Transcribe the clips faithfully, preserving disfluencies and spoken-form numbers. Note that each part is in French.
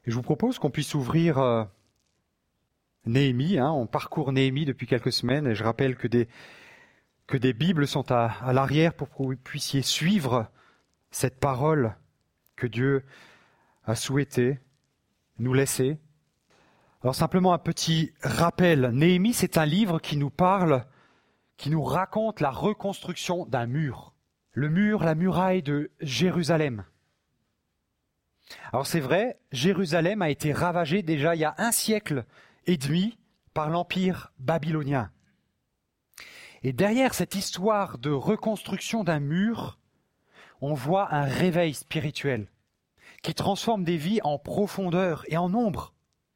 Et je vous propose qu'on puisse ouvrir euh, Néhémie. Hein, on parcourt Néhémie depuis quelques semaines et je rappelle que des, que des Bibles sont à, à l'arrière pour que vous puissiez suivre cette parole que Dieu a souhaité nous laisser. Alors simplement un petit rappel. Néhémie, c'est un livre qui nous parle, qui nous raconte la reconstruction d'un mur. Le mur, la muraille de Jérusalem. Alors c'est vrai, Jérusalem a été ravagée déjà il y a un siècle et demi par l'Empire babylonien. Et derrière cette histoire de reconstruction d'un mur, on voit un réveil spirituel qui transforme des vies en profondeur et en nombre.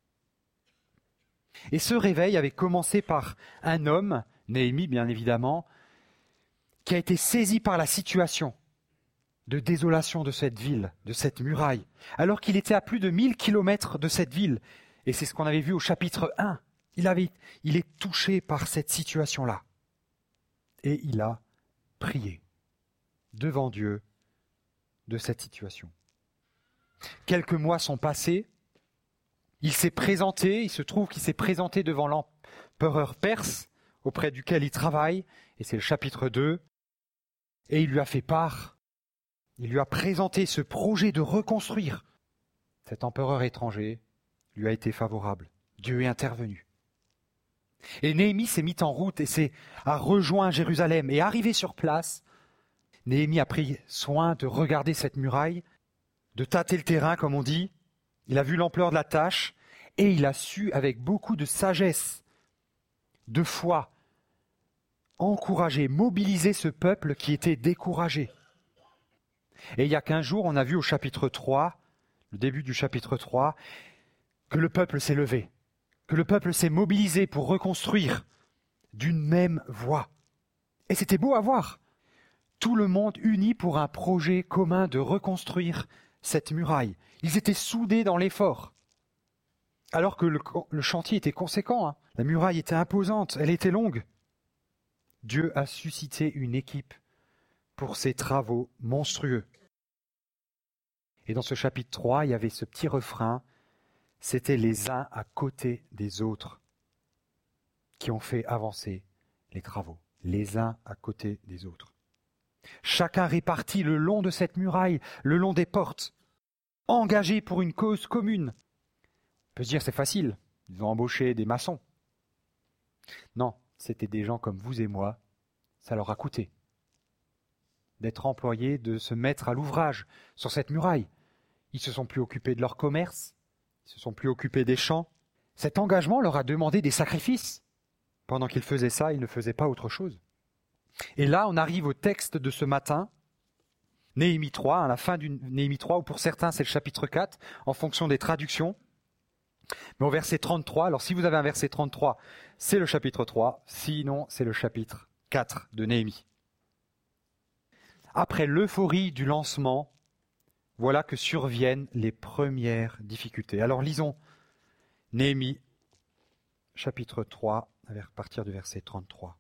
Et ce réveil avait commencé par un homme, Néhémie bien évidemment, qui a été saisi par la situation de désolation de cette ville, de cette muraille, alors qu'il était à plus de mille kilomètres de cette ville. Et c'est ce qu'on avait vu au chapitre un. Il, avait, il est touché par cette situation-là. Et il a prié devant Dieu de cette situation. Quelques mois sont passés. Il s'est présenté, il se trouve qu'il s'est présenté devant l'empereur perse, auprès duquel il travaille, et c'est le chapitre deux, et il lui a fait part. Il lui a présenté ce projet de reconstruire. Cet empereur étranger lui a été favorable. Dieu est intervenu. Et Néhémie s'est mis en route et s'est, a rejoint Jérusalem. Et arrivé sur place, Néhémie a pris soin de regarder cette muraille, de tâter le terrain, comme on dit. Il a vu l'ampleur de la tâche et il a su, avec beaucoup de sagesse, de foi, encourager, mobiliser ce peuple qui était découragé. Et il y a quinze jours, on a vu au chapitre trois, le début du chapitre trois, que le peuple s'est levé, que le peuple s'est mobilisé pour reconstruire d'une même voix. Et c'était beau à voir. Tout le monde uni pour un projet commun de reconstruire cette muraille. Ils étaient soudés dans l'effort. Alors que le, le chantier était conséquent, hein. La muraille était imposante, elle était longue. Dieu a suscité une équipe pour ces travaux monstrueux. Et dans ce chapitre trois, il y avait ce petit refrain, c'était les uns à côté des autres qui ont fait avancer les travaux, les uns à côté des autres. Chacun réparti le long de cette muraille, le long des portes, engagé pour une cause commune. On peut se dire c'est facile, ils ont embauché des maçons. Non, c'était des gens comme vous et moi, ça leur a coûté d'être employés, de se mettre à l'ouvrage sur cette muraille. Ils se sont plus occupés de leur commerce, ils se sont plus occupés des champs. Cet engagement leur a demandé des sacrifices. Pendant qu'ils faisaient ça, ils ne faisaient pas autre chose. Et là, on arrive au texte de ce matin, Néhémie trois, à la fin du Néhémie trois, ou pour certains c'est le chapitre quatre, en fonction des traductions. Mais au verset trente-trois, alors si vous avez un verset trente-trois, c'est le chapitre trois, sinon c'est le chapitre quatre de Néhémie. Après l'euphorie du lancement, voilà que surviennent les premières difficultés. Alors lisons Néhémie, chapitre trois, à partir du verset trente-trois.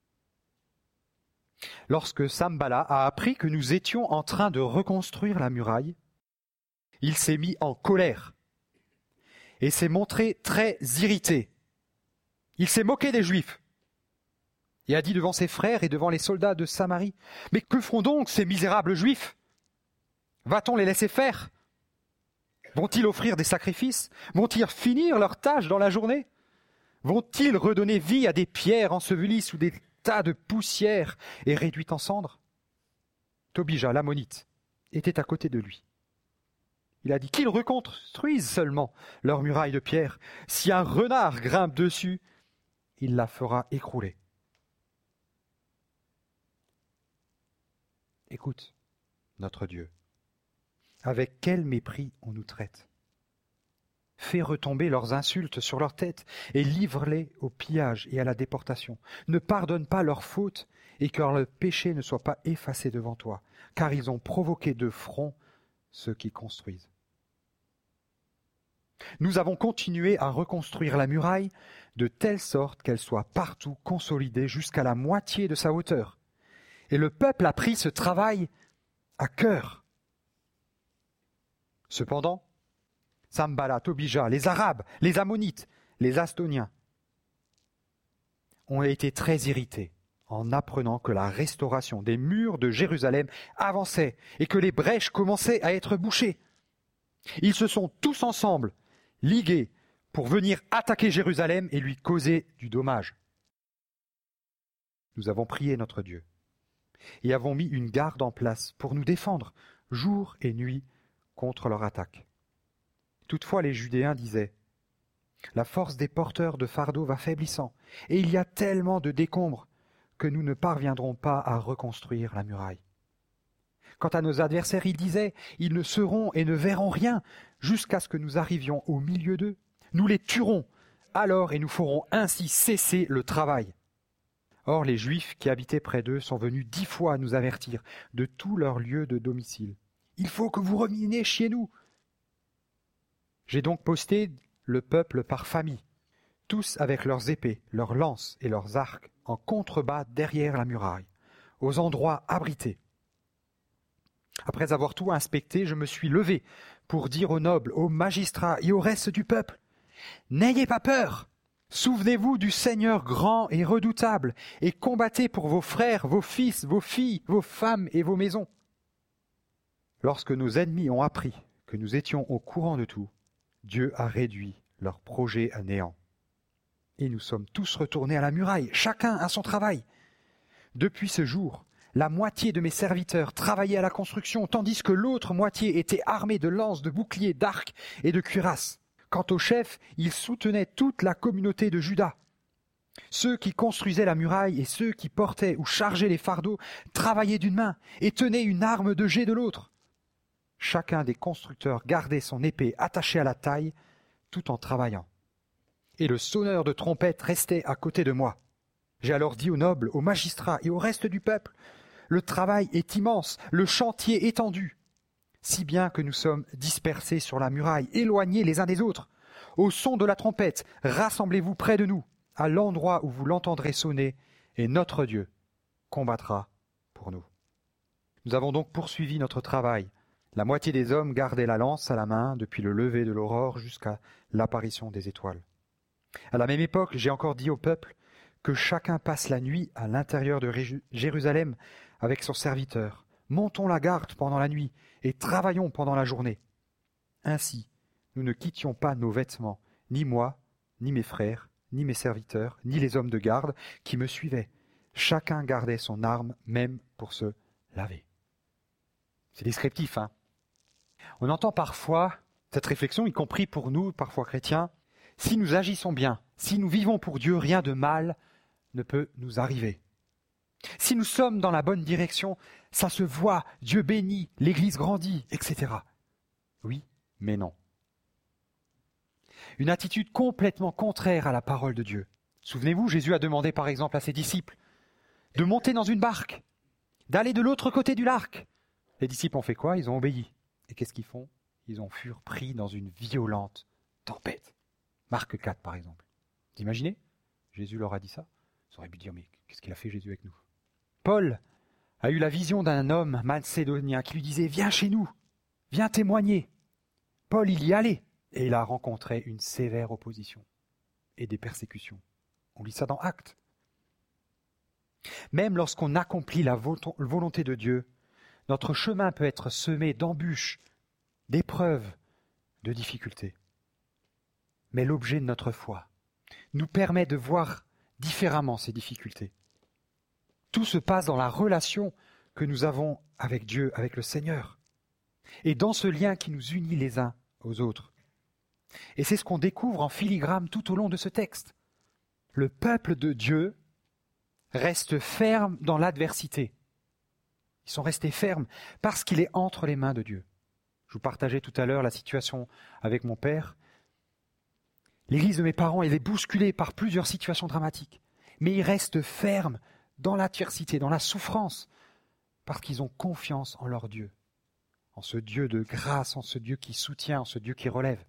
Lorsque Sambala a appris que nous étions en train de reconstruire la muraille, il s'est mis en colère et s'est montré très irrité. Il s'est moqué des Juifs et a dit devant ses frères et devant les soldats de Samarie, « Mais que feront donc ces misérables Juifs ? Va-t-on les laisser faire ? Vont-ils offrir des sacrifices ? Vont-ils finir leur tâche dans la journée ? Vont-ils redonner vie à des pierres ensevelies sous des tas de poussière et réduites en cendres ?» Tobija, l'ammonite, était à côté de lui. Il a dit qu'ils reconstruisent seulement leur muraille de pierre. Si un renard grimpe dessus, il la fera écrouler. Écoute, notre Dieu, avec quel mépris on nous traite. Fais retomber leurs insultes sur leur tête et livre-les au pillage et à la déportation. Ne pardonne pas leurs fautes et que leur péché ne soit pas effacé devant toi, car ils ont provoqué de front ceux qui construisent. Nous avons continué à reconstruire la muraille de telle sorte qu'elle soit partout consolidée jusqu'à la moitié de sa hauteur. Et le peuple a pris ce travail à cœur. Cependant, Sambala, Tobija, les Arabes, les Ammonites, les Astoniens, ont été très irrités en apprenant que la restauration des murs de Jérusalem avançait et que les brèches commençaient à être bouchées. Ils se sont tous ensemble ligués pour venir attaquer Jérusalem et lui causer du dommage. Nous avons prié notre Dieu et avons mis une garde en place pour nous défendre jour et nuit contre leur attaque. Toutefois, les Judéens disaient « La force des porteurs de fardeaux va faiblissant, et il y a tellement de décombres que nous ne parviendrons pas à reconstruire la muraille. » Quant à nos adversaires, ils disaient « Ils ne seront et ne verront rien jusqu'à ce que nous arrivions au milieu d'eux. Nous les tuerons alors et nous ferons ainsi cesser le travail. » Or, les Juifs qui habitaient près d'eux sont venus dix fois nous avertir de tous leurs lieux de domicile. « Il faut que vous reveniez chez nous. » J'ai donc posté le peuple par famille, tous avec leurs épées, leurs lances et leurs arcs en contrebas derrière la muraille, aux endroits abrités. Après avoir tout inspecté, je me suis levé pour dire aux nobles, aux magistrats et au reste du peuple « N'ayez pas peur ! Souvenez-vous du Seigneur grand et redoutable, et combattez pour vos frères, vos fils, vos filles, vos femmes et vos maisons. » Lorsque nos ennemis ont appris que nous étions au courant de tout, Dieu a réduit leur projet à néant. Et nous sommes tous retournés à la muraille, chacun à son travail. Depuis ce jour, la moitié de mes serviteurs travaillaient à la construction, tandis que l'autre moitié était armée de lances, de boucliers, d'arcs et de cuirasses. Quant au chef, il soutenait toute la communauté de Juda. Ceux qui construisaient la muraille et ceux qui portaient ou chargeaient les fardeaux travaillaient d'une main et tenaient une arme de jet de l'autre. Chacun des constructeurs gardait son épée attachée à la taille tout en travaillant. Et le sonneur de trompette restait à côté de moi. J'ai alors dit aux nobles, aux magistrats et au reste du peuple, « Le travail est immense, le chantier étendu, si bien que nous sommes dispersés sur la muraille, éloignés les uns des autres. Au son de la trompette, rassemblez-vous près de nous, à l'endroit où vous l'entendrez sonner, et notre Dieu combattra pour nous. » Nous avons donc poursuivi notre travail. La moitié des hommes gardait la lance à la main depuis le lever de l'aurore jusqu'à l'apparition des étoiles. À la même époque, j'ai encore dit au peuple que chacun passe la nuit à l'intérieur de Jérusalem avec son serviteur. Montons la garde pendant la nuit et travaillons pendant la journée. Ainsi, nous ne quittions pas nos vêtements, ni moi, ni mes frères, ni mes serviteurs, ni les hommes de garde qui me suivaient. Chacun gardait son arme, même pour se laver. C'est descriptif, hein ? On entend parfois cette réflexion, y compris pour nous, parfois chrétiens, si nous agissons bien, si nous vivons pour Dieu, rien de mal ne peut nous arriver. Si nous sommes dans la bonne direction, ça se voit, Dieu bénit, l'Église grandit, et cetera. Oui, mais non. Une attitude complètement contraire à la parole de Dieu. Souvenez-vous, Jésus a demandé par exemple à ses disciples de monter dans une barque, d'aller de l'autre côté du lac. Les disciples ont fait quoi? Ils ont obéi. Et qu'est-ce qu'ils font? Ils ont furent pris dans une violente tempête. Marc quatre, par exemple. Vous imaginez? Jésus leur a dit ça. Ils auraient pu dire, mais qu'est-ce qu'il a fait Jésus avec nous? Paul a eu la vision d'un homme macédonien qui lui disait, viens chez nous, viens témoigner. Paul, il y allait. Et il a rencontré une sévère opposition et des persécutions. On lit ça dans Actes. Même lorsqu'on accomplit la volonté de Dieu, notre chemin peut être semé d'embûches, d'épreuves, de difficultés. Mais l'objet de notre foi nous permet de voir différemment ces difficultés. Tout se passe dans la relation que nous avons avec Dieu, avec le Seigneur, et dans ce lien qui nous unit les uns aux autres. Et c'est ce qu'on découvre en filigrane tout au long de ce texte. Le peuple de Dieu reste ferme dans l'adversité. Ils sont restés fermes parce qu'il est entre les mains de Dieu. Je vous partageais tout à l'heure la situation avec mon père. L'église de mes parents, elle est bousculée par plusieurs situations dramatiques. Mais ils restent fermes dans l'adversité, dans la souffrance, parce qu'ils ont confiance en leur Dieu, en ce Dieu de grâce, en ce Dieu qui soutient, en ce Dieu qui relève.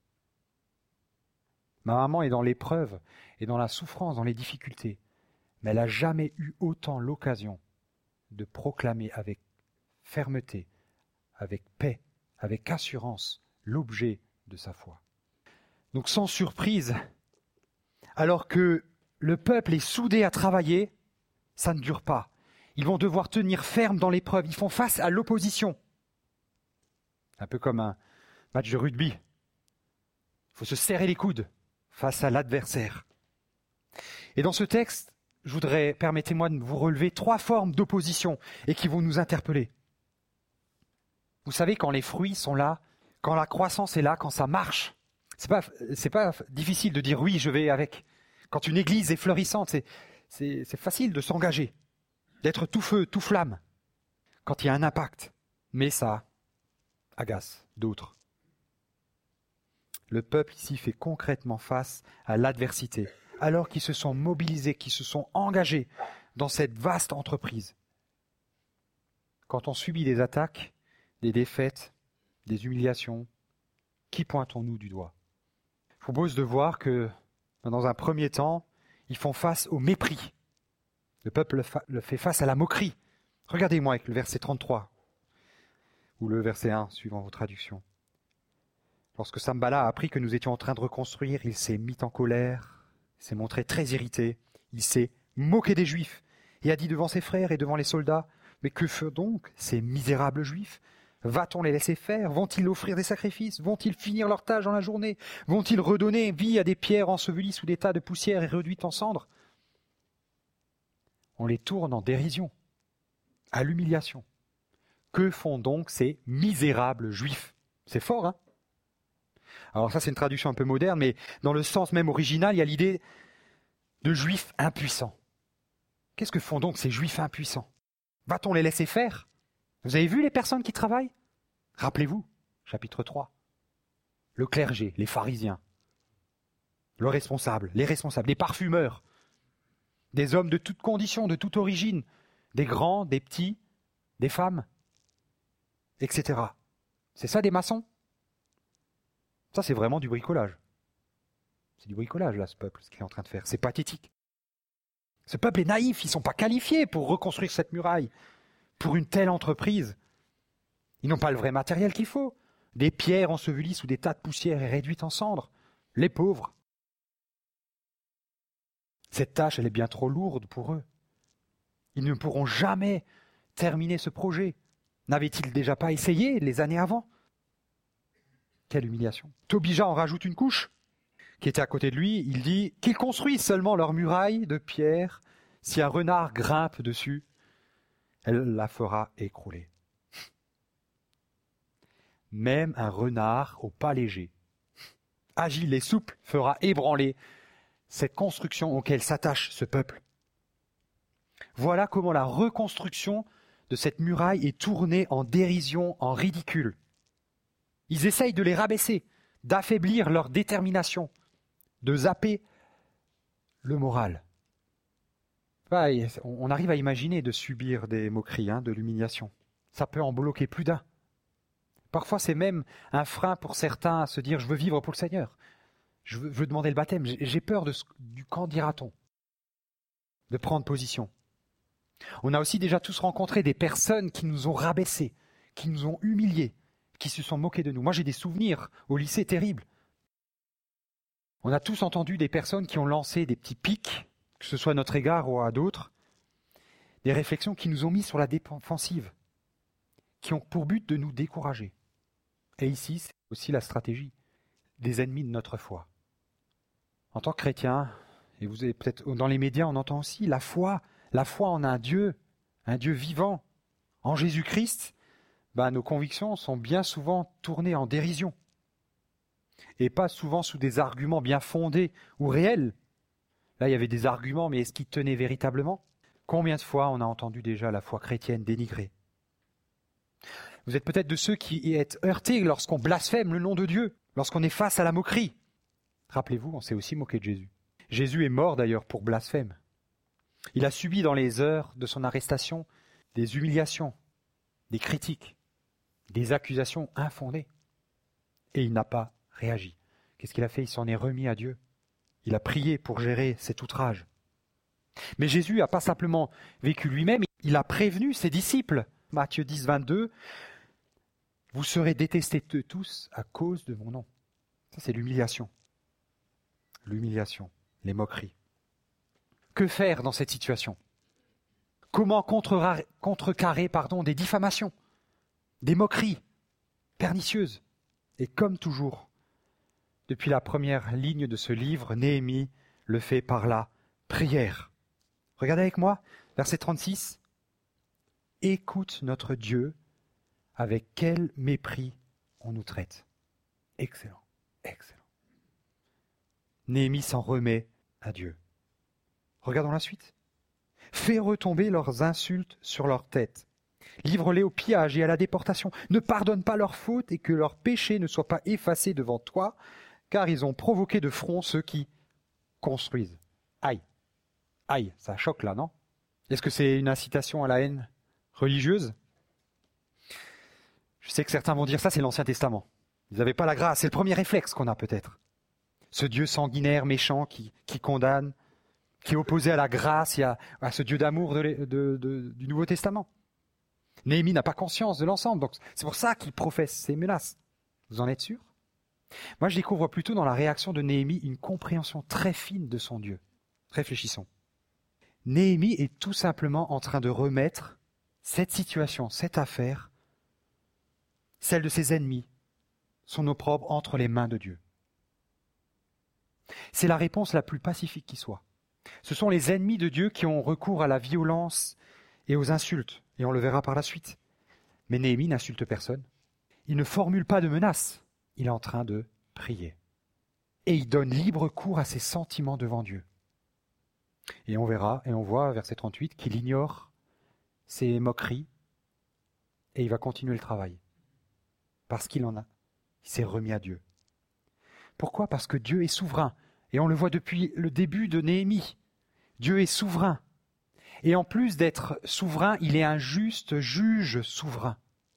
Ma maman est dans l'épreuve et dans la souffrance, dans les difficultés, mais elle n'a jamais eu autant l'occasion de proclamer avec fermeté, avec paix, avec assurance, l'objet de sa foi. Donc sans surprise, alors que le peuple est soudé à travailler, ça ne dure pas. Ils vont devoir tenir ferme dans l'épreuve. Ils font face à l'opposition. Un peu comme un match de rugby. Il faut se serrer les coudes face à l'adversaire. Et dans ce texte, je voudrais, permettez-moi de vous relever trois formes d'opposition et qui vont nous interpeller. Vous savez, quand les fruits sont là, quand la croissance est là, quand ça marche, c'est pas, c'est pas difficile de dire oui, je vais avec. Quand une église est florissante, c'est, c'est, c'est facile de s'engager, d'être tout feu, tout flamme, quand il y a un impact. Mais ça agace d'autres. Le peuple ici fait concrètement face à l'adversité, alors qu'ils se sont mobilisés, qu'ils se sont engagés dans cette vaste entreprise. Quand on subit des attaques, des défaites, des humiliations, qui pointons-nous du doigt ? Je vous propose de voir que, dans un premier temps, ils font face au mépris. Le peuple le fait face à la moquerie. Regardez-moi avec le verset trente-trois, ou le verset un, suivant vos traductions. Lorsque Sanballat a appris que nous étions en train de reconstruire, il s'est mis en colère, il s'est montré très irrité, il s'est moqué des Juifs et a dit devant ses frères et devant les soldats, « Mais que feront donc ces misérables Juifs ? Va-t-on les laisser faire ? Vont-ils offrir des sacrifices ? Vont-ils finir leur tâche dans la journée ? Vont-ils redonner vie à des pierres ensevelies sous des tas de poussière et réduites en cendres ?» On les tourne en dérision, à l'humiliation. Que font donc ces misérables Juifs ? C'est fort, hein ? Alors ça, c'est une traduction un peu moderne, mais dans le sens même original, il y a l'idée de Juifs impuissants. Qu'est-ce que font donc ces Juifs impuissants ? Va-t-on les laisser faire ? Vous avez vu les personnes qui travaillent ? Rappelez-vous, chapitre trois. Le clergé, les pharisiens, le responsable, les responsables, les parfumeurs, des hommes de toutes conditions, de toute origine, des grands, des petits, des femmes, et cetera. C'est ça des maçons ? Ça, c'est vraiment du bricolage. C'est du bricolage, là, ce peuple, ce qu'il est en train de faire. C'est pathétique. Ce peuple est naïf, ils ne sont pas qualifiés pour reconstruire cette muraille, pour une telle entreprise. Ils n'ont pas le vrai matériel qu'il faut. Des pierres ensevelies sous des tas de poussière et réduites en cendres. Les pauvres. Cette tâche, elle est bien trop lourde pour eux. Ils ne pourront jamais terminer ce projet. N'avaient-ils déjà pas essayé les années avant ? Quelle humiliation. Tobija en rajoute une couche, qui était à côté de lui. Il dit qu'ils construisent seulement leur muraille de pierre. Si un renard grimpe dessus, elle la fera écrouler. Même un renard au pas léger, agile et souple, fera ébranler cette construction auquel s'attache ce peuple. Voilà comment la reconstruction de cette muraille est tournée en dérision, en ridicule. Ils essayent de les rabaisser, d'affaiblir leur détermination, de zapper le moral. On arrive à imaginer de subir des moqueries, hein, de l'humiliation. Ça peut en bloquer plus d'un. Parfois, c'est même un frein pour certains à se dire « je veux vivre pour le Seigneur, je veux, je veux demander le baptême, j'ai peur de ce, du qu'en dira-t-on ?» de prendre position. On a aussi déjà tous rencontré des personnes qui nous ont rabaissés, qui nous ont humiliés, qui se sont moqués de nous. Moi, j'ai des souvenirs au lycée terribles. On a tous entendu des personnes qui ont lancé des petits pics, que ce soit à notre égard ou à d'autres, des réflexions qui nous ont mis sur la défensive, qui ont pour but de nous décourager. Et ici, c'est aussi la stratégie des ennemis de notre foi. En tant que chrétien, et vous avez peut-être dans les médias, on entend aussi la foi, la foi en un Dieu, un Dieu vivant, en Jésus-Christ. Ben, nos convictions sont bien souvent tournées en dérision, et pas souvent sous des arguments bien fondés ou réels. Là, il y avait des arguments, mais est-ce qu'ils tenaient véritablement ? Combien de fois on a entendu déjà la foi chrétienne dénigrée ? Vous êtes peut-être de ceux qui êtes heurtés lorsqu'on blasphème le nom de Dieu, lorsqu'on est face à la moquerie. Rappelez-vous, on s'est aussi moqué de Jésus. Jésus est mort d'ailleurs pour blasphème. Il a subi dans les heures de son arrestation des humiliations, des critiques, des accusations infondées. Et il n'a pas réagi. Qu'est-ce qu'il a fait ? Il s'en est remis à Dieu. Il a prié pour gérer cet outrage. Mais Jésus n'a pas simplement vécu lui-même, il a prévenu ses disciples. Matthieu dix, vingt-deux, « Vous serez détestés de tous à cause de mon nom. Ça, c'est l'humiliation. L'humiliation, les moqueries. Que faire dans cette situation ? Comment contrecarrer, contrecarrer pardon, des diffamations, des moqueries pernicieuses ? Et comme toujours, depuis la première ligne de ce livre, Néhémie le fait par la prière. Regardez avec moi, verset trente-six. « Écoute notre Dieu, avec quel mépris on nous traite. » Excellent, excellent. Néhémie s'en remet à Dieu. Regardons la suite. « Fais retomber leurs insultes sur leur tête. Livre-les au pillage et à la déportation. Ne pardonne pas leurs fautes et que leurs péchés ne soient pas effacés devant toi, car ils ont provoqué de front ceux qui construisent. » Aïe, aïe, ça choque là, non ? Est-ce que c'est une incitation à la haine religieuse ? Je sais que certains vont dire ça, c'est l'Ancien Testament. Ils n'avaient pas la grâce, c'est le premier réflexe qu'on a peut-être. Ce Dieu sanguinaire, méchant, qui, qui condamne, qui est opposé à la grâce et à, à ce Dieu d'amour de, de, de, du Nouveau Testament. Néhémie n'a pas conscience de l'ensemble, donc c'est pour ça qu'il professe ces menaces. Vous en êtes sûr ? Moi, je découvre plutôt dans la réaction de Néhémie une compréhension très fine de son Dieu. Réfléchissons. Néhémie est tout simplement en train de remettre cette situation, cette affaire, celle de ses ennemis, son opprobre entre les mains de Dieu. C'est la réponse la plus pacifique qui soit. Ce sont les ennemis de Dieu qui ont recours à la violence et aux insultes, et on le verra par la suite. Mais Néhémie n'insulte personne. Il ne formule pas de menaces. Il est en train de prier. Et il donne libre cours à ses sentiments devant Dieu. Et on verra, et on voit, verset trente-huit, qu'il ignore ses moqueries, et il va continuer le travail. Parce qu'il en a. Il s'est remis à Dieu. Pourquoi ? Parce que Dieu est souverain. Et on le voit depuis le début de Néhémie. Dieu est souverain. Et en plus d'être souverain, il est un juste juge souverain.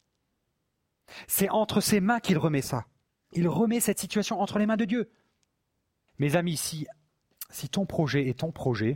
C'est entre ses mains qu'il remet ça. Il remet cette situation entre les mains de Dieu. Mes amis, si, si ton projet est ton projet,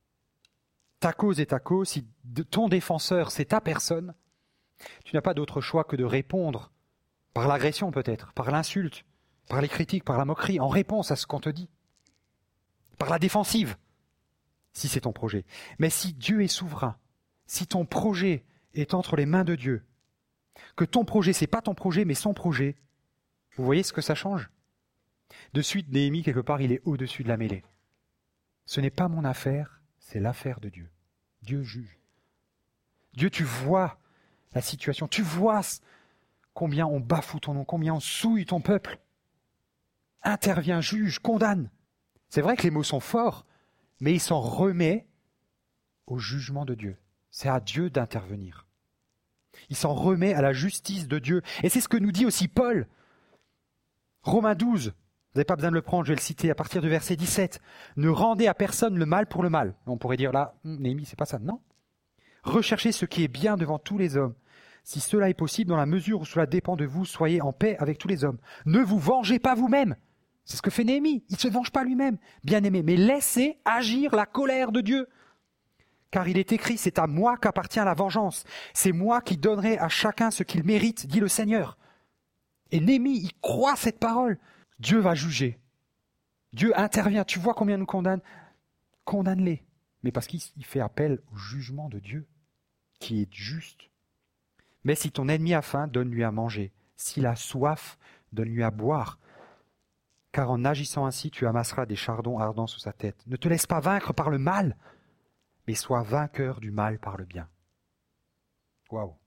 ta cause est ta cause, si ton défenseur c'est ta personne, tu n'as pas d'autre choix que de répondre par l'agression peut-être, par l'insulte, par les critiques, par la moquerie, en réponse à ce qu'on te dit, par la défensive, si c'est ton projet. Mais si Dieu est souverain, si ton projet est entre les mains de Dieu, que ton projet, c'est pas ton projet, mais son projet, vous voyez ce que ça change ? De suite, Néhémie, quelque part, il est au-dessus de la mêlée. Ce n'est pas mon affaire, c'est l'affaire de Dieu. Dieu juge. Dieu, tu vois la situation, tu vois combien on bafoue ton nom, combien on souille ton peuple. Intervient, juge, condamne. C'est vrai que les mots sont forts, mais il s'en remet au jugement de Dieu. C'est à Dieu d'intervenir. Il s'en remet à la justice de Dieu. Et c'est ce que nous dit aussi Paul. Romains douze, vous n'avez pas besoin de le prendre, je vais le citer à partir du verset dix-sept. Ne rendez à personne le mal pour le mal. On pourrait dire là, Néhémie, c'est pas ça. Non. Recherchez ce qui est bien devant tous les hommes. Si cela est possible, dans la mesure où cela dépend de vous, soyez en paix avec tous les hommes. Ne vous vengez pas vous-même. C'est ce que fait Néhémie. Il ne se venge pas lui-même, bien aimé, mais laissez agir la colère de Dieu. Car il est écrit, c'est à moi qu'appartient la vengeance. C'est moi qui donnerai à chacun ce qu'il mérite, dit le Seigneur. Et Néhémie, il croit cette parole. Dieu va juger. Dieu intervient. Tu vois combien nous condamne ? Condamne-les. Mais parce qu'il fait appel au jugement de Dieu, qui est juste. Mais si ton ennemi a faim, donne-lui à manger. S'il a soif, donne-lui à boire. Car en agissant ainsi, tu amasseras des chardons ardents sous sa tête. Ne te laisse pas vaincre par le mal, mais sois vainqueur du mal par le bien. Waouh!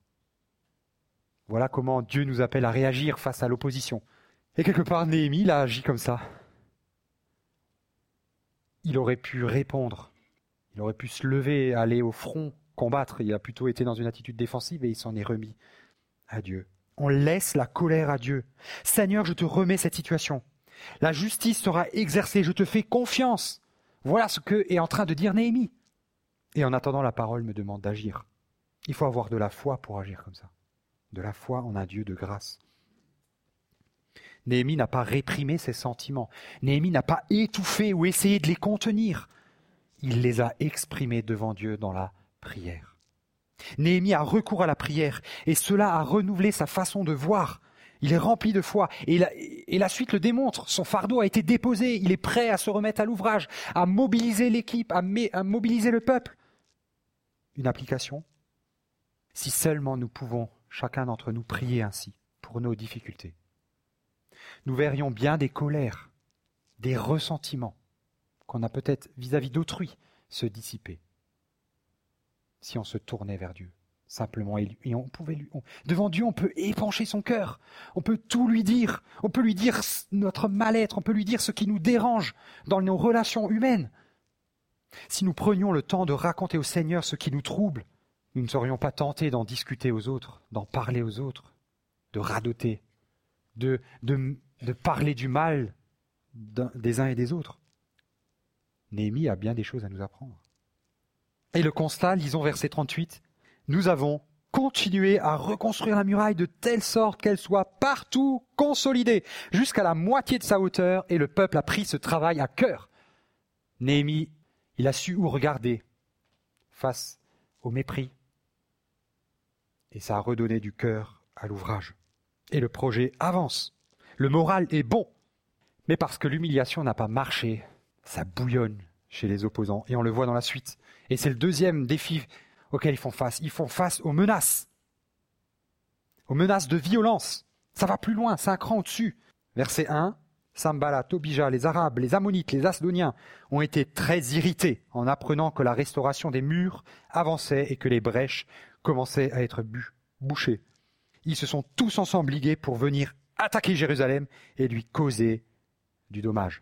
Voilà comment Dieu nous appelle à réagir face à l'opposition. Et quelque part, Néhémie, il a agi comme ça. Il aurait pu répondre. Il aurait pu se lever, aller au front, combattre. Il a plutôt été dans une attitude défensive et il s'en est remis à Dieu. On laisse la colère à Dieu. Seigneur, je te remets cette situation. La justice sera exercée. Je te fais confiance. Voilà ce que est en train de dire Néhémie. Et en attendant, la parole me demande d'agir. Il faut avoir de la foi pour agir comme ça. De la foi en un Dieu de grâce. Néhémie n'a pas réprimé ses sentiments. Néhémie n'a pas étouffé ou essayé de les contenir. Il les a exprimés devant Dieu dans la prière. Néhémie a recours à la prière et cela a renouvelé sa façon de voir Il est rempli de foi. Et la, et la suite le démontre. Son fardeau a été déposé. Il est prêt à se remettre à l'ouvrage, à mobiliser l'équipe, à, me, à mobiliser le peuple. Une application. Si seulement nous pouvons, chacun d'entre nous, prier ainsi pour nos difficultés, nous verrions bien des colères, des ressentiments qu'on a peut-être vis-à-vis d'autrui se dissiper. Si on se tournait vers Dieu. Simplement, et on pouvait lui, on, devant Dieu, on peut épancher son cœur, on peut tout lui dire, on peut lui dire notre mal-être, on peut lui dire ce qui nous dérange dans nos relations humaines. Si nous prenions le temps de raconter au Seigneur ce qui nous trouble, nous ne serions pas tentés d'en discuter aux autres, d'en parler aux autres, de radoter, de, de, de parler du mal des uns et des autres. Néhémie a bien des choses à nous apprendre. Et le constat, lisons verset trente-huit, nous avons continué à reconstruire la muraille de telle sorte qu'elle soit partout consolidée, jusqu'à la moitié de sa hauteur, et le peuple a pris ce travail à cœur. Néhémie, il a su où regarder face au mépris, et ça a redonné du cœur à l'ouvrage. Et le projet avance. Le moral est bon, mais parce que l'humiliation n'a pas marché, ça bouillonne chez les opposants, et on le voit dans la suite. Et c'est le deuxième défi auxquels ils font face. Ils font face aux menaces, aux menaces de violence. Ça va plus loin, c'est un cran au-dessus. Verset un, Sanballat, Tobija, les Arabes, les Ammonites, les Asdoniens ont été très irrités en apprenant que la restauration des murs avançait et que les brèches commençaient à être bu- bouchées. Ils se sont tous ensemble ligués pour venir attaquer Jérusalem et lui causer du dommage.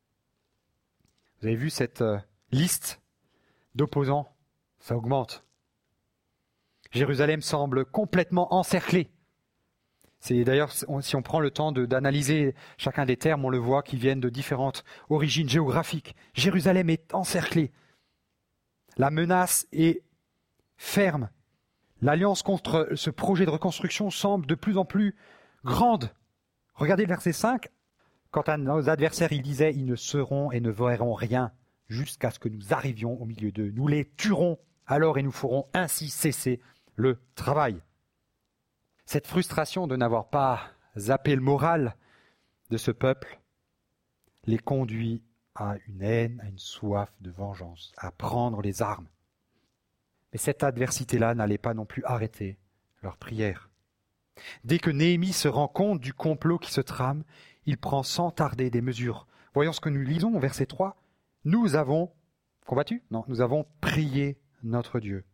Vous avez vu cette euh, liste d'opposants? Ça augmente. Jérusalem semble complètement encerclée. C'est d'ailleurs, si on prend le temps de, d'analyser chacun des termes, on le voit qui viennent de différentes origines géographiques. Jérusalem est encerclée. La menace est ferme. L'alliance contre ce projet de reconstruction semble de plus en plus grande. Regardez le verset cinq. Quant à nos adversaires, il disait, ils ne seront et ne verront rien jusqu'à ce que nous arrivions au milieu d'eux. Nous les tuerons alors et nous ferons ainsi cesser le travail. Cette frustration de n'avoir pas zappé le moral de ce peuple les conduit à une haine, à une soif de vengeance, à prendre les armes. Mais cette adversité-là n'allait pas non plus arrêter leur prière. Dès que Néhémie se rend compte du complot qui se trame, il prend sans tarder des mesures. Voyons ce que nous lisons au verset trois. Nous avons combattu ? Non, nous avons prié notre Dieu.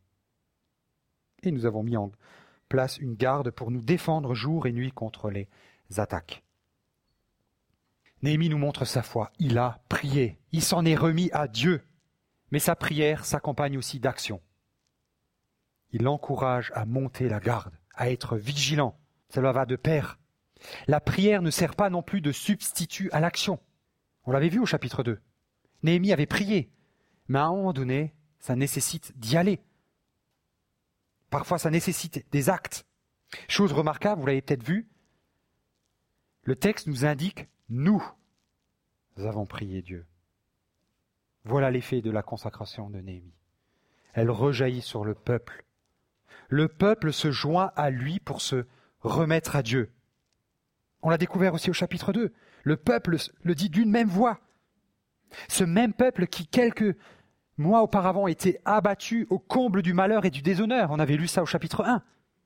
Et nous avons mis en place une garde pour nous défendre jour et nuit contre les attaques. Néhémie nous montre sa foi. Il a prié. Il s'en est remis à Dieu. Mais sa prière s'accompagne aussi d'action. Il l'encourage à monter la garde, à être vigilant. Cela va de pair. La prière ne sert pas non plus de substitut à l'action. On l'avait vu au chapitre deux. Néhémie avait prié, mais à un moment donné, ça nécessite d'y aller. Parfois, ça nécessite des actes. Chose remarquable, vous l'avez peut-être vu, le texte nous indique « nous ». Nous avons prié Dieu. Voilà l'effet de la consacration de Néhémie. Elle rejaillit sur le peuple. Le peuple se joint à lui pour se remettre à Dieu. On l'a découvert aussi au chapitre deux. Le peuple le dit d'une même voix. Ce même peuple qui, quelques mois auparavant, était abattu au comble du malheur et du déshonneur. On avait lu ça au chapitre un.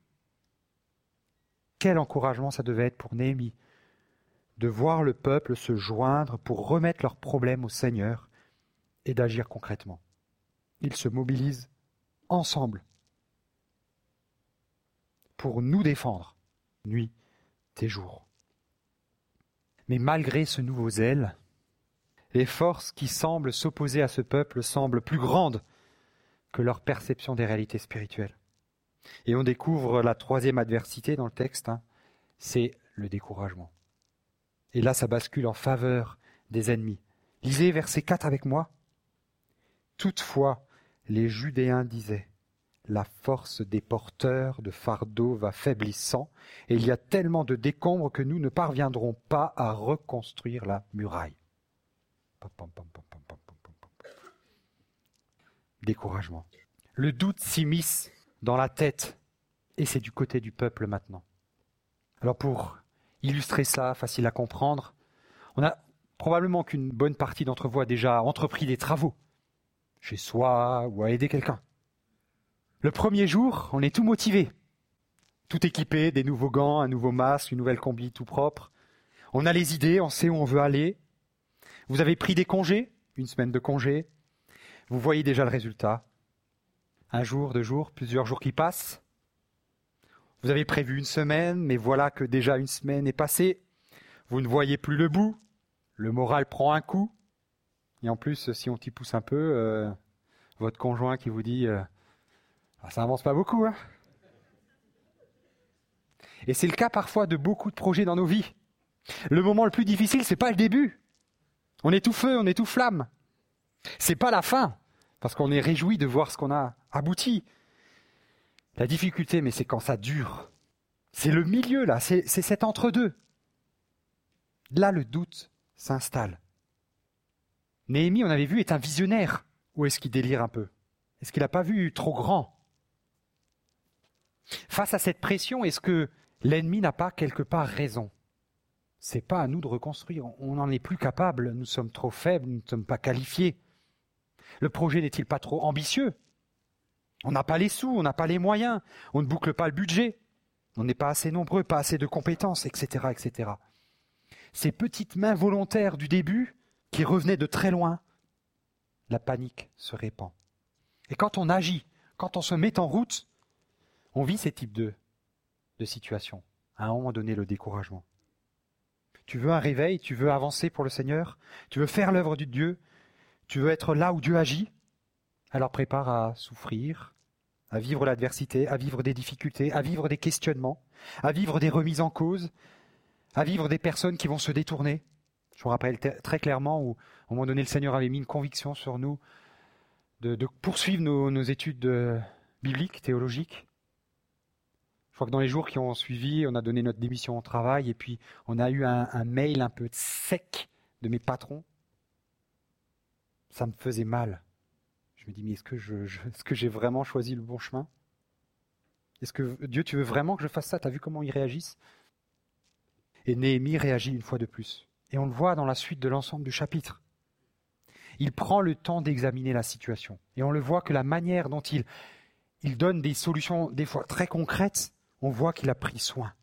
Quel encouragement ça devait être pour Néhémie de voir le peuple se joindre pour remettre leurs problèmes au Seigneur et d'agir concrètement. Ils se mobilisent ensemble pour nous défendre, nuit et jour. Mais malgré ce nouveau zèle, les forces qui semblent s'opposer à ce peuple semblent plus grandes que leur perception des réalités spirituelles. Et on découvre la troisième adversité dans le texte, hein, c'est le découragement. Et là, ça bascule en faveur des ennemis. Lisez verset quatre avec moi. Toutefois, les Judéens disaient, la force des porteurs de fardeaux va faiblissant, et il y a tellement de décombres que nous ne parviendrons pas à reconstruire la muraille. Pom, pom, pom, pom, pom, pom, pom, pom. Découragement. Le doute s'immisce dans la tête, et c'est du côté du peuple maintenant. Alors pour illustrer ça, facile à comprendre. On a probablement qu'une bonne partie d'entre vous a déjà entrepris des travaux, chez soi ou à aider quelqu'un. Le premier jour, on est tout motivé, tout équipé, des nouveaux gants, un nouveau masque, une nouvelle combi tout propre. On a les idées, on sait où on veut aller. Vous avez pris des congés, une semaine de congé. Vous voyez déjà le résultat. Un jour, deux jours, plusieurs jours qui passent. Vous avez prévu une semaine, mais voilà que déjà une semaine est passée. Vous ne voyez plus le bout. Le moral prend un coup. Et en plus, si on t'y pousse un peu, euh, votre conjoint qui vous dit euh, « ça avance pas beaucoup hein ». Et c'est le cas parfois de beaucoup de projets dans nos vies. Le moment le plus difficile, c'est pas le début. On est tout feu, on est tout flamme. C'est pas la fin, parce qu'on est réjoui de voir ce qu'on a abouti. La difficulté, mais c'est quand ça dure. C'est le milieu, là, c'est, c'est cet entre-deux. Là, le doute s'installe. Néhémie, on avait vu, est un visionnaire. Ou est-ce qu'il délire un peu? Est-ce qu'il n'a pas vu trop grand? Face à cette pression, est-ce que l'ennemi n'a pas quelque part raison? C'est pas à nous de reconstruire. On n'en est plus capable. Nous sommes trop faibles, nous ne sommes pas qualifiés. Le projet n'est-il pas trop ambitieux? On n'a pas les sous, on n'a pas les moyens, on ne boucle pas le budget, on n'est pas assez nombreux, pas assez de compétences, et cetera, et cetera. Ces petites mains volontaires du début, qui revenaient de très loin, la panique se répand. Et quand on agit, quand on se met en route, on vit ces types de, de situations. À un moment donné, le découragement. Tu veux un réveil, tu veux avancer pour le Seigneur, tu veux faire l'œuvre de Dieu, tu veux être là où Dieu agit, alors prépare à souffrir, à vivre l'adversité, à vivre des difficultés, à vivre des questionnements, à vivre des remises en cause, à vivre des personnes qui vont se détourner. Je me rappelle t- très clairement où, à un moment donné, le Seigneur avait mis une conviction sur nous de, de poursuivre nos, nos études euh, bibliques, théologiques. Je crois que dans les jours qui ont suivi, on a donné notre démission au travail et puis on a eu un, un mail un peu sec de mes patrons. Ça me faisait mal. Je me dis, mais est-ce que, je, je, est-ce que j'ai vraiment choisi le bon chemin? Est-ce que Dieu, tu veux vraiment que je fasse ça? Tu as vu comment ils réagissent? Et Néhémie réagit une fois de plus. Et on le voit dans la suite de l'ensemble du chapitre. Il prend le temps d'examiner la situation. Et on le voit que la manière dont il, il donne des solutions, des fois très concrètes, on voit qu'il a pris soin.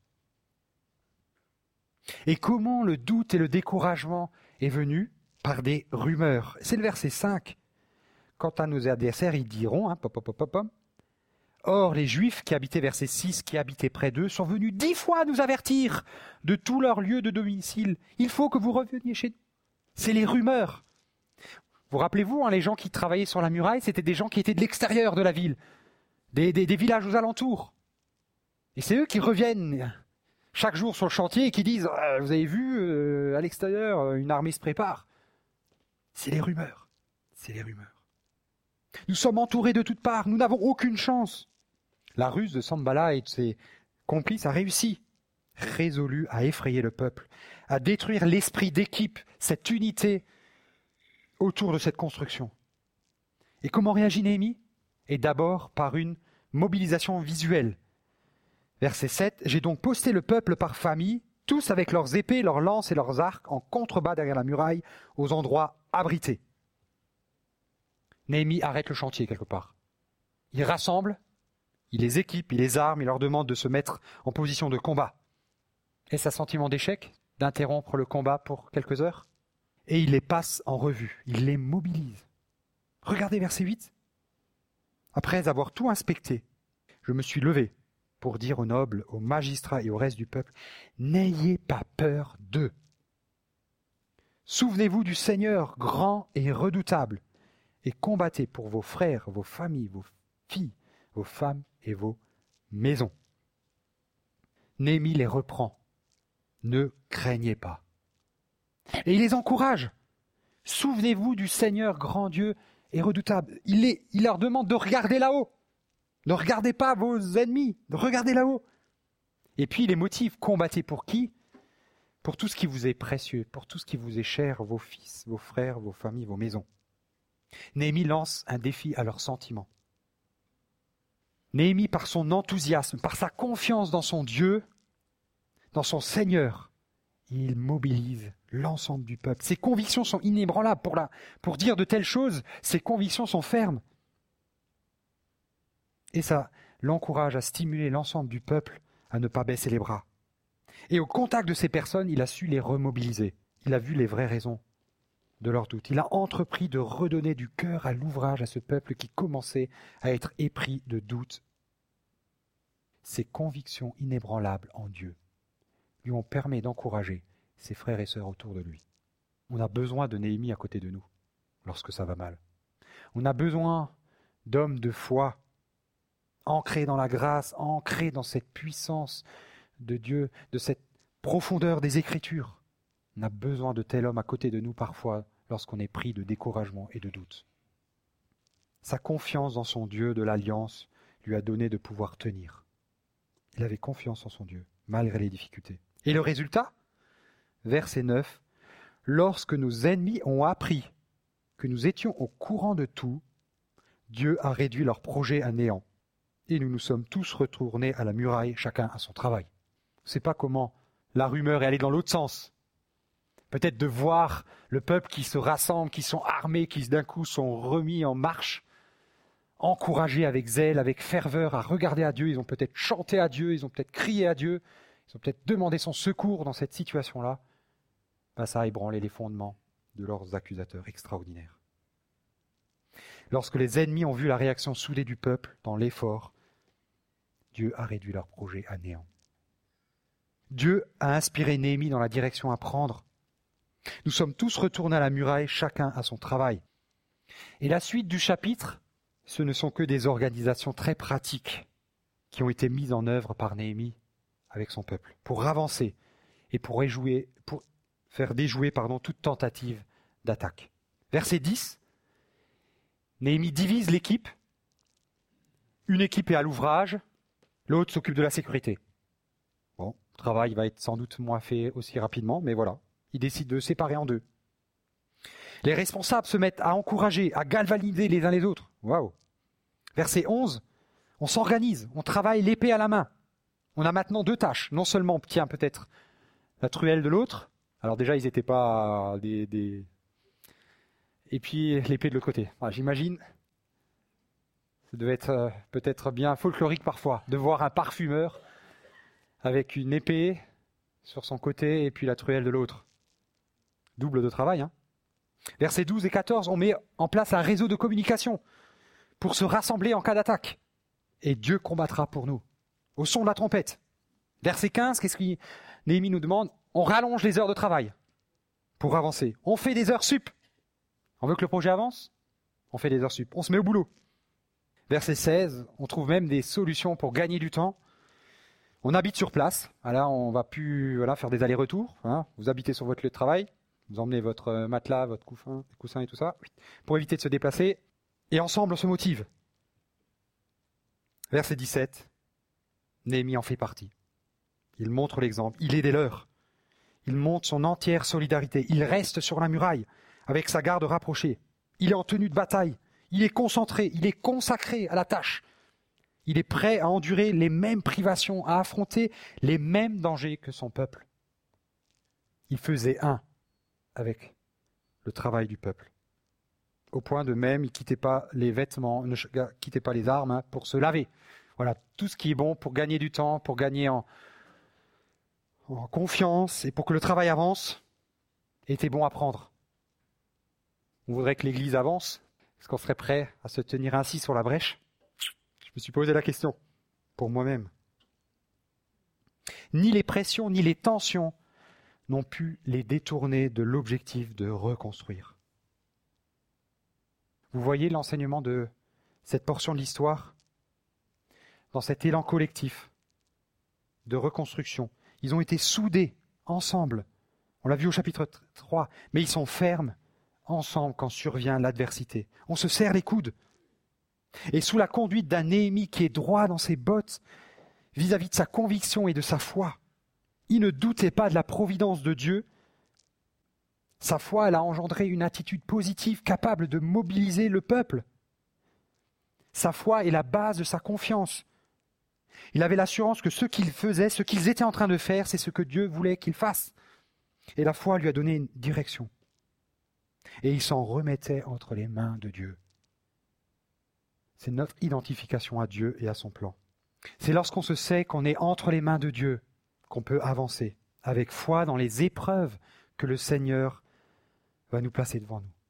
Et comment le doute et le découragement est venu? Par des rumeurs. C'est le verset cinq. Quant à nos adversaires, ils diront, hein, pop, pop, pop, pop. Or, les Juifs qui habitaient, verset six, qui habitaient près d'eux, sont venus dix fois nous avertir de tous leurs lieux de domicile. Il faut que vous reveniez chez nous. C'est les rumeurs. Vous rappelez-vous, hein, les gens qui travaillaient sur la muraille, c'était des gens qui étaient de l'extérieur de la ville, des, des, des villages aux alentours. Et c'est eux qui reviennent chaque jour sur le chantier et qui disent euh, « Vous avez vu, euh, à l'extérieur, une armée se prépare. » C'est les rumeurs. C'est les rumeurs. Nous sommes entourés de toutes parts. Nous n'avons aucune chance. La ruse de Sanballat et de ses complices a réussi, résolu à effrayer le peuple, à détruire l'esprit d'équipe, cette unité autour de cette construction. Et comment réagit Néhémie? Et d'abord par une mobilisation visuelle. Verset sept. J'ai donc posté le peuple par famille, tous avec leurs épées, leurs lances et leurs arcs, en contrebas derrière la muraille, aux endroits abrités. Néhémie arrête le chantier quelque part. Il rassemble, il les équipe, il les arme, il leur demande de se mettre en position de combat. Est-ce un sentiment d'échec d'interrompre le combat pour quelques heures? Et il les passe en revue, il les mobilise. Regardez verset huit. Après avoir tout inspecté, je me suis levé pour dire aux nobles, aux magistrats et au reste du peuple, n'ayez pas peur d'eux. Souvenez-vous du Seigneur grand et redoutable, et combattez pour vos frères, vos familles, vos filles, vos femmes et vos maisons. Néhémie les reprend. Ne craignez pas. Et il les encourage. Souvenez-vous du Seigneur grand Dieu et redoutable. Il, les, il leur demande de regarder là-haut. Ne regardez pas vos ennemis, regardez là-haut. Et puis il les motive. Combattez pour qui? Pour tout ce qui vous est précieux, pour tout ce qui vous est cher, vos fils, vos frères, vos familles, vos maisons. Néhémie lance un défi à leurs sentiments. Néhémie, par son enthousiasme, par sa confiance dans son Dieu, dans son Seigneur, il mobilise l'ensemble du peuple. Ses convictions sont inébranlables. Pour, la, pour dire de telles choses, ses convictions sont fermes. Et ça l'encourage à stimuler l'ensemble du peuple à ne pas baisser les bras. Et au contact de ces personnes, il a su les remobiliser. Il a vu les vraies raisons de leurs doutes. Il a entrepris de redonner du cœur à l'ouvrage à ce peuple qui commençait à être épris de doutes. Ses convictions inébranlables en Dieu lui ont permis d'encourager ses frères et sœurs autour de lui. On a besoin de Néhémie à côté de nous lorsque ça va mal. On a besoin d'hommes de foi ancrés dans la grâce, ancrés dans cette puissance de Dieu, de cette profondeur des Écritures. On a besoin de tel homme à côté de nous parfois lorsqu'on est pris de découragement et de doute. Sa confiance dans son Dieu de l'Alliance lui a donné de pouvoir tenir. Il avait confiance en son Dieu, malgré les difficultés. Et le résultat ? Verset neuf. « Lorsque nos ennemis ont appris que nous étions au courant de tout, Dieu a réduit leur projet à néant. Et nous nous sommes tous retournés à la muraille, chacun à son travail. » On ne sait pas comment la rumeur est allée dans l'autre sens. Peut-être de voir le peuple qui se rassemble, qui sont armés, qui d'un coup sont remis en marche, encouragés avec zèle, avec ferveur à regarder à Dieu. Ils ont peut-être chanté à Dieu, ils ont peut-être crié à Dieu, ils ont peut-être demandé son secours dans cette situation-là. Ben, ça a ébranlé les fondements de leurs accusateurs extraordinaires. Lorsque les ennemis ont vu la réaction soudée du peuple dans l'effort, Dieu a réduit leur projet à néant. Dieu a inspiré Néhémie dans la direction à prendre. Nous sommes tous retournés à la muraille, chacun à son travail. Et la suite du chapitre, ce ne sont que des organisations très pratiques qui ont été mises en œuvre par Néhémie avec son peuple pour avancer et pour, réjouer, pour faire déjouer pardon, toute tentative d'attaque. Verset dix, Néhémie divise l'équipe. Une équipe est à l'ouvrage, l'autre s'occupe de la sécurité. Bon, le travail va être sans doute moins fait aussi rapidement, mais voilà, il décide de séparer en deux. Les responsables se mettent à encourager, à galvaniser les uns les autres. Waouh. Verset onze, on s'organise, on travaille l'épée à la main. On a maintenant deux tâches. Non seulement on tient peut-être la truelle de l'autre, alors déjà ils n'étaient pas des, des... Et puis l'épée de l'autre côté. Enfin, j'imagine, ça devait être euh, peut-être bien folklorique parfois, de voir un parfumeur avec une épée sur son côté et puis la truelle de l'autre. Double de travail, hein. Versets douze et quatorze, on met en place un réseau de communication pour se rassembler en cas d'attaque. Et Dieu combattra pour nous, au son de la trompette. Verset quinze, qu'est-ce que Néhémie nous demande ? On rallonge les heures de travail pour avancer. On fait des heures sup. On veut que le projet avance ? On fait des heures sup. On se met au boulot. Verset seize, on trouve même des solutions pour gagner du temps. On habite sur place. Là, on va plus voilà, faire des allers-retours. Hein. Vous habitez sur votre lieu de travail. Vous emmenez votre matelas, votre couffin, coussin et tout ça, pour éviter de se déplacer. Et ensemble, on se motive. Verset dix-sept, Néhémie en fait partie. Il montre l'exemple, il est des leurs. Il montre son entière solidarité. Il reste sur la muraille, avec sa garde rapprochée. Il est en tenue de bataille. Il est concentré, il est consacré à la tâche. Il est prêt à endurer les mêmes privations, à affronter les mêmes dangers que son peuple. Il faisait un avec le travail du peuple. Au point de même, il ne quittait pas les vêtements, ne quittait pas les armes hein, pour se laver. Voilà, tout ce qui est bon pour gagner du temps, pour gagner en, en confiance et pour que le travail avance, était bon à prendre. On voudrait que l'Église avance. Est-ce qu'on serait prêt à se tenir ainsi sur la brèche ? Je me suis posé la question pour moi-même. Ni les pressions, ni les tensions n'ont pu les détourner de l'objectif de reconstruire. Vous voyez l'enseignement de cette portion de l'histoire ? Dans cet élan collectif de reconstruction, ils ont été soudés ensemble. On l'a vu au chapitre trois, mais ils sont fermes ensemble quand survient l'adversité. On se serre les coudes. Et sous la conduite d'un Néhémie qui est droit dans ses bottes vis-à-vis de sa conviction et de sa foi, il ne doutait pas de la providence de Dieu. Sa foi, elle a engendré une attitude positive capable de mobiliser le peuple. Sa foi est la base de sa confiance. Il avait l'assurance que ce qu'il faisait, ce qu'ils étaient en train de faire, c'est ce que Dieu voulait qu'ils fassent. Et la foi lui a donné une direction. Et il s'en remettait entre les mains de Dieu. C'est notre identification à Dieu et à son plan. C'est lorsqu'on se sait qu'on est entre les mains de Dieu qu'on peut avancer avec foi dans les épreuves que le Seigneur va nous placer devant nous.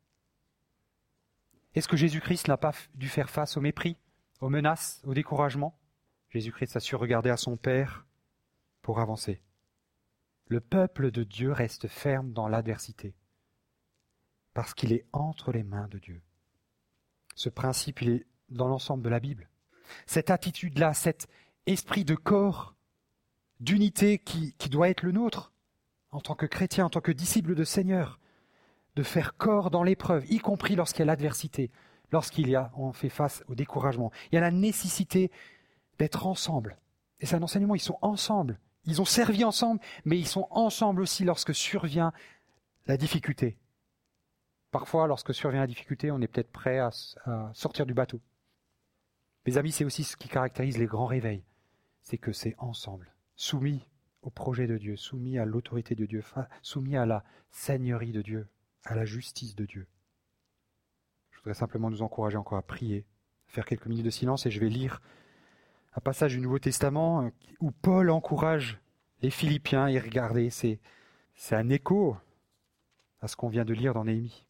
Est-ce que Jésus-Christ n'a pas dû faire face au mépris, aux menaces, au découragement ? Jésus-Christ a su regarder à son Père pour avancer. Le peuple de Dieu reste ferme dans l'adversité parce qu'il est entre les mains de Dieu. Ce principe, il est dans l'ensemble de la Bible. Cette attitude-là, cet esprit de corps, d'unité qui, qui doit être le nôtre en tant que chrétien, en tant que disciple de Seigneur, de faire corps dans l'épreuve, y compris lorsqu'il y a l'adversité, lorsqu'il y a, on fait face au découragement. Il y a la nécessité d'être ensemble. Et c'est un enseignement, ils sont ensemble. Ils ont servi ensemble, mais ils sont ensemble aussi lorsque survient la difficulté. Parfois, lorsque survient la difficulté, on est peut-être prêt à, à sortir du bateau. Mes amis, c'est aussi ce qui caractérise les grands réveils. C'est que c'est ensemble, soumis au projet de Dieu, soumis à l'autorité de Dieu, soumis à la seigneurie de Dieu, à la justice de Dieu. Je voudrais simplement nous encourager encore à prier, à faire quelques minutes de silence, et je vais lire un passage du Nouveau Testament où Paul encourage les Philippiens. Et regardez, c'est, c'est un écho à ce qu'on vient de lire dans Néhémie.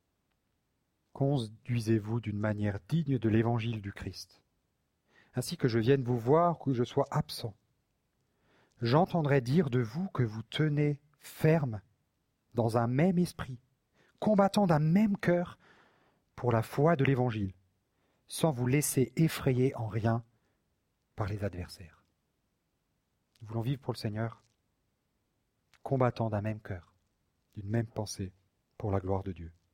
Conduisez-vous d'une manière digne de l'évangile du Christ, ainsi que je vienne vous voir ou que je sois absent. J'entendrai dire de vous que vous tenez ferme dans un même esprit, combattant d'un même cœur pour la foi de l'évangile, sans vous laisser effrayer en rien par les adversaires. Nous voulons vivre pour le Seigneur, combattant d'un même cœur, d'une même pensée pour la gloire de Dieu.